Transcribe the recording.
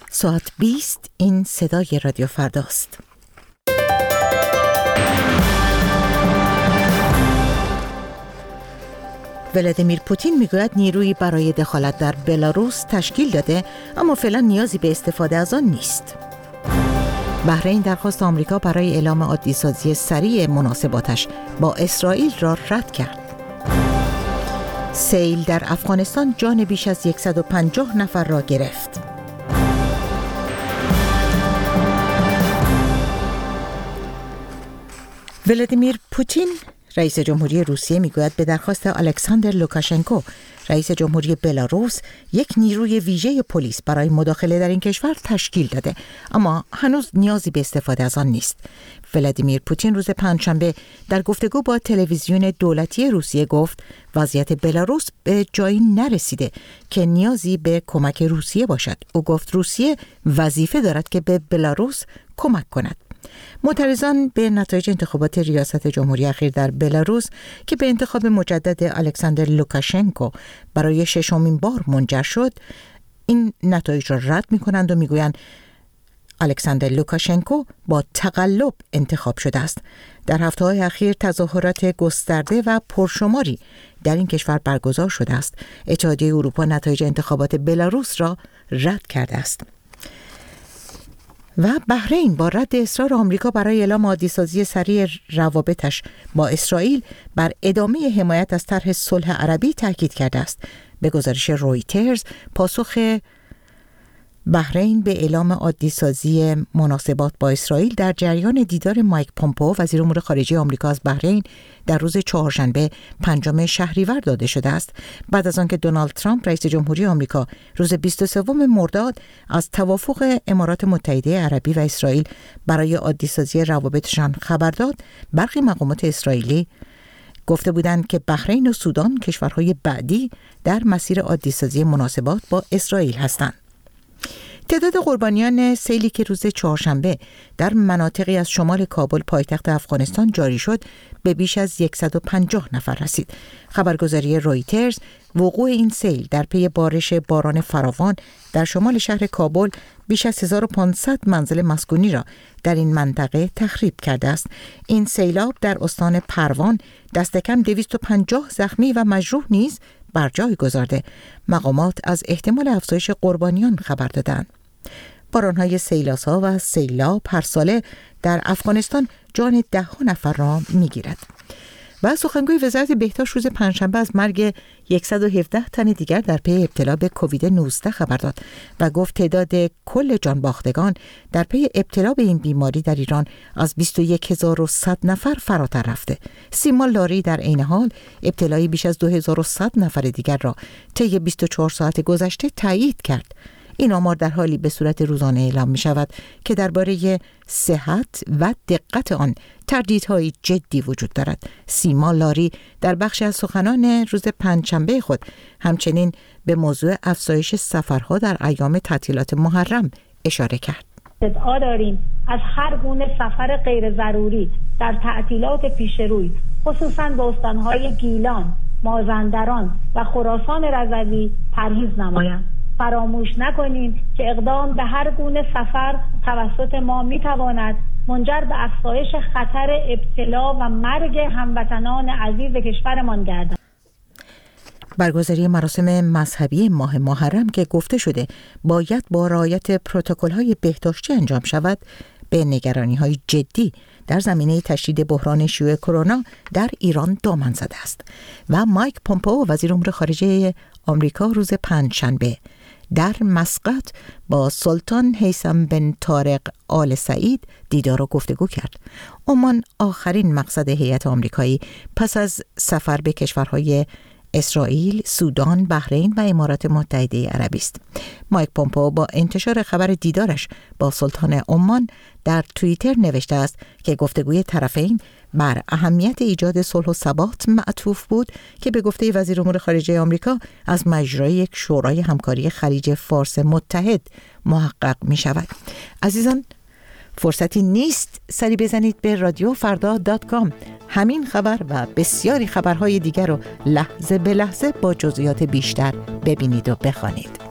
ساعت 20 این صدای رادیو فرداست. ولادیمیر پوتین میگوید نیرویی برای دخالت در بلاروس تشکیل داده، اما فعلا نیازی به استفاده از آن نیست. بحرین درخواست آمریکا برای اعلام عادی‌سازی سریع مناسباتش با اسرائیل را رد کرد. سیل در افغانستان جان بیش از 150 نفر را گرفت. ولادیمیر پوتین رئیس جمهوری روسیه میگوید به درخواست الکساندر لوکاشنکو رئیس جمهوری بلاروس یک نیروی ویژه پلیس برای مداخله در این کشور تشکیل داده، اما هنوز نیازی به استفاده از آن نیست. ولادیمیر پوتین روز پنجشنبه در گفتگو با تلویزیون دولتی روسیه گفت وضعیت بلاروس به جایی نرسیده که نیازی به کمک روسیه باشد. او گفت روسیه وظیفه دارد که به بلاروس کمک کند. معترضان به نتایج انتخابات ریاست جمهوری اخیر در بلاروس که به انتخاب مجدد الکساندر لوکاشنکو برای 6مین بار منجر شد، این نتایج را رد می‌کنند و می‌گویند الکساندر لوکاشنکو با تقلب انتخاب شده است. در هفته‌های اخیر تظاهرات گسترده و پرشماری در این کشور برگزار شده است. اتحادیه اروپا نتایج انتخابات بلاروس را رد کرده است. و بحرین با رد اصرار آمریکا برای اعلام عادی‌سازی سریع روابطش با اسرائیل بر ادامه حمایت از طرح صلح عربی تاکید کرده است. به گزارش رویترز، پاسخ بحرین به اعلام عادی‌سازی مناسبات با اسرائیل در جریان دیدار مایک پومپئو وزیر امور خارجه آمریکا از بحرین در روز چهارشنبه 5 شهریور داده شده است، بعد از آنکه دونالد ترامپ رئیس جمهوری آمریکا روز 23 مرداد از توافق امارات متحده عربی و اسرائیل برای عادی‌سازی روابطشان خبر داد. برخی مقامات اسرائیلی گفته بودند که بحرین و سودان کشورهای بعدی در مسیر عادی‌سازی مناسبات با اسرائیل هستند. تعداد قربانیان سیلی که روز چهارشنبه در مناطقی از شمال کابل پایتخت افغانستان جاری شد به بیش از 150 نفر رسید. خبرگزاری رویترز وقوع این سیل در پی بارش باران فراوان در شمال شهر کابل بیش از 1500 منزل مسکونی را در این منطقه تخریب کرده است. این سیلاب در استان پروان دست کم 250 زخمی و مجروح نیز بر جای گذارده. مقامات از احتمال افزایش قربانیان خبر دادند. باران‌های سیلاسا و سیلاب هر ساله در افغانستان جان 10 نفر را می‌گیرد. و سخنگوی وزارت بهداشت روز پنجشنبه از مرگ 117 تن دیگر در پی ابتلا به کووید 19 خبر داد و گفت تعداد کل جانباختگان در پی ابتلا به این بیماری در ایران از 21100 نفر فراتر رفته. سیما لاری در عین حال ابتلای بیش از 2100 نفر دیگر را طی 24 ساعت گذشته تایید کرد. این آمار در حالی به صورت روزانه اعلام می شود که درباره صحت و دقت آن تردیدهای جدی وجود دارد. سیما لاری در بخش از سخنان روز پنجشنبه خود همچنین به موضوع افزایش سفرها در ایام تعطیلات محرم اشاره کرد. ادعا داریم از هر گونه سفر غیر ضروری در تعطیلات پیش روی، خصوصاً به استانهای گیلان، مازندران و خراسان رضوی پرهیز نمایند. فراموش نکنیم که اقدام به هر گونه سفر توسط ما میتواند منجر به افزایش خطر ابتلا و مرگ هموطنان عزیز کشورمان گردد. برگزاری مراسم مذهبی ماه محرم که گفته شده باید با رعایت پروتکل‌های بهداشتی انجام شود، به نگرانی‌های جدی در زمینه تشدید بحران شیوع کرونا در ایران دامن زده است. و مایک پومپئو وزیر امور خارجه آمریکا روز پنجشنبه در مسقط با سلطان هیثم بن طارق آل سعید دیدار و گفتگو کرد. عمان آخرین مقصد هیئت آمریکایی پس از سفر به کشورهای اسرائیل، سودان، بحرین و امارات متحده عربی است. مایک پومپئو با انتشار خبر دیدارش با سلطان عمان در توییتر نوشته است که گفتگوی طرفین بر اهمیت ایجاد صلح و ثبات معطوف بود که به گفته وزیر امور خارجه آمریکا از مجرای یک شورای همکاری خلیج فارس متحد محقق می شود. عزیزان، فرصتی نیست سری بزنید به رادیوفردا.com. همین خبر و بسیاری خبرهای دیگر رو لحظه به لحظه با جزئیات بیشتر ببینید و بخوانید.